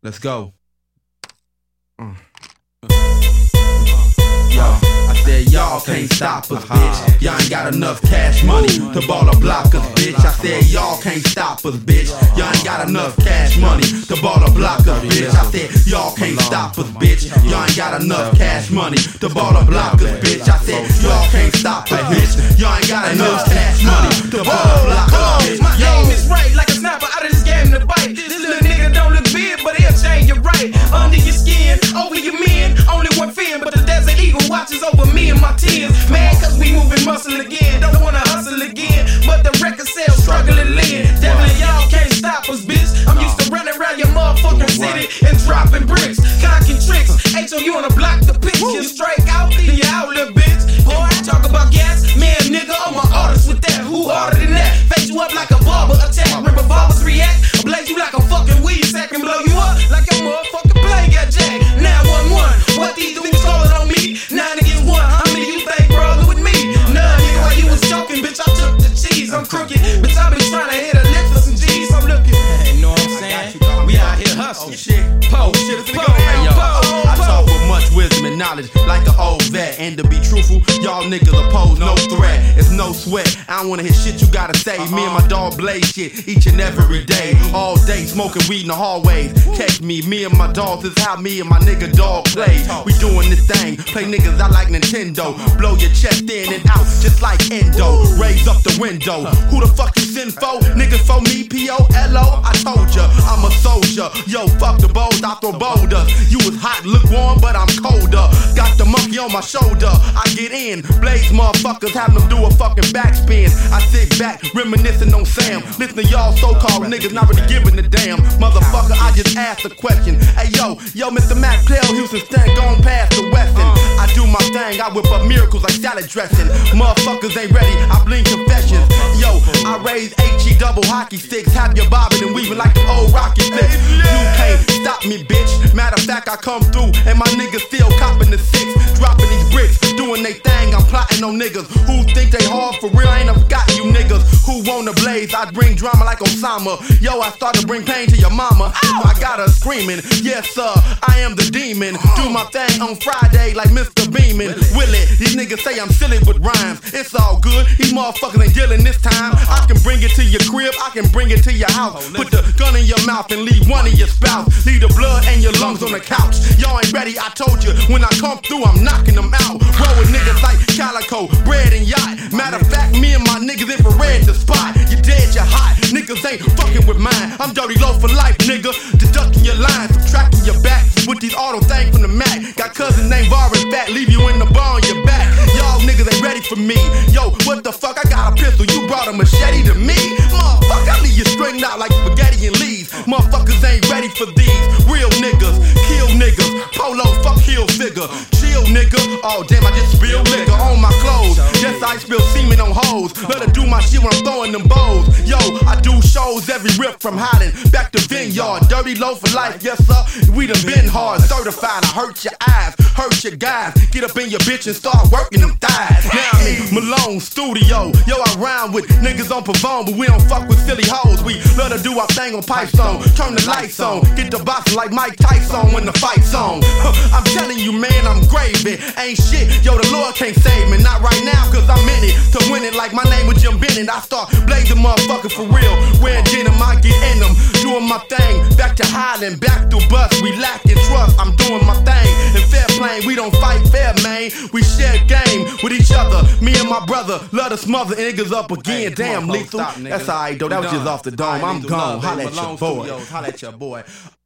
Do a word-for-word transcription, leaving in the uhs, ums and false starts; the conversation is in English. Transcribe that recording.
Let's go. Mm. Y'all, I said y'all can't stop us, bitch. Y'all ain't got enough cash money to ball a block us, bitch. I said y'all can't stop us, bitch. Y'all ain't got enough cash money to ball a block us, bitch. I said y'all can't stop us, bitch. Y'all ain't got enough cash money to ball a block us, bitch. I said y'all can't stop us, bitch. Y'all ain't got enough cash money to ball a block us, bitch. My aim is right, like a sniper out of this game to bite. This little nigga don't look big, but he'll change you right. Under your skin, over your men, only one fin, but the Desert Eagle watches over me and my tears. Mad cause we moving muscle again, don't wanna hustle again, but the record sales struggling lean. Definitely y'all can't stop us, bitch. I'm used to running around your motherfucking city and dropping bricks, cocking tricks. H O U on the block, the pitch, you strike out, then you out, little bitch. Boy, talk about gas, man, nigga, I'm an artist with that. Who harder than that? Face you up like a barber attack. Remember barbers react, blaze you like a fucking weed sack and blow you up like a motherfucking plane got jacked. nine one one, what these dudes calling on me? Nine against one, how many you think rolling with me? None, nigga, while you was joking, bitch, I took the cheese. I'm crooked, bitch, I been trying to hit a lick for some G's. I'm looking, hey, know what I'm saying? We out here hustling. Oh shit, po, shit, it's go. Hey, yo, I talk with much wisdom and knowledge like an old vet. And to be truthful, y'all niggas oppose no threat. It's no sweat. I don't wanna hear shit you gotta say. Me and my dog blaze shit each and every day. All day smoking weed in the hallways. Catch me, me and my dogs, this how me and my nigga dog play. We doing this thing, play niggas out like Nintendo. Blow your chest in and out just like Endo. Raise up the window. Who the fuck you send for? Niggas for me, P O L O. I told ya, I'm a soldier. Yo, fuck the bowls, I throw boulders. You was hot, look warm, but I'm colder. Got the monkey on my shoulder. I get in, blaze motherfuckers, have them do a fucking backspin. I sit back, reminiscing on Sam. Listen to y'all so-called niggas not really giving a damn. Motherfucker, I just asked a question. Hey yo, yo, Mister Mac, Claire Houston, stand gone past the Westin. I do my thing, I whip up miracles like salad dressing. Motherfuckers ain't ready, I bling confessions. Yo, I raise H E double hockey sticks, have your bobbing and weaving like the old Rocky flicks. You can't stop me, bitch. Matter of fact, I come through and my niggas still copping the six, dropping these bricks, doing they thing. I'm plotting on niggas who think they hard for real. I ain't never got you niggas who wanna blaze. I bring drama like Osama. Yo, I start to bring pain to your mama. Ow, I got her screaming. Yes, sir, I am the demon. Do my thing on Friday like Mister Beeman. Will it? These niggas say I'm silly with rhymes. It's all good. These motherfuckers ain't dealing this time. I can bring it to your crib. I can bring it to your house. Put the gun in your mouth and leave one of your spouse. Leave the blood and your lungs on the couch. Y'all ain't ready. I told you when I come through, I'm knocking them out. Roll with niggas like Calico, bread and yacht. Matter of fact, me and my niggas infrared the spot. You dead, you hot. Niggas ain't fucking with mine. I'm dirty low for life, nigga. Deducting your lines, subtracting your back with these auto things from the Mac. Got cousin named Varvin Fat, leave you in the bar on your back. Y'all niggas ain't ready for me. Yo, what the fuck? I got a pistol. You brought a machete to me? Motherfucker, I leave you stringed out like spaghetti and leaves. Motherfuckers ain't ready for these. Real niggas, kill niggas. Polo, fuck heel figure. Chill nigga. Oh damn, I just spilled liquor on my clothes. Yes, I spill semen on hoes. Better do my shit when I'm throwing them bows. Yo, I do shows every rip from Holland back to Vineyard. Dirty low for life, yes sir. We done been hard, certified. I hurt your eyes, hurt your guys. Get up in your bitch and start working them thighs. Now I'm in Malone Studio. Yo, I rhyme with niggas on Pavone, but we don't fuck with silly hoes. We let her do our thing on pipe song. Turn the lights on, get the box like Mike Tyson when the fight's on. I'm telling you, man, I'm gravy. Ain't shit, yo, the Lord can't save me. Not right now, cause I'm in it to win it like my name was Jim Bennett. I start blazing motherfuckers for real. Wearing denim, I get in them. Doing my thing, back to Highland, back to bus. We lack in trust, I'm doing my thing. In fair play, we don't fight fair, man. We share game with each other. Me and my brother, love to smother niggas up again. Hey, damn, lethal. Stop, that's alright, though. That was just off the dome. I'm gone. Holla at your boy. Holla at your boy.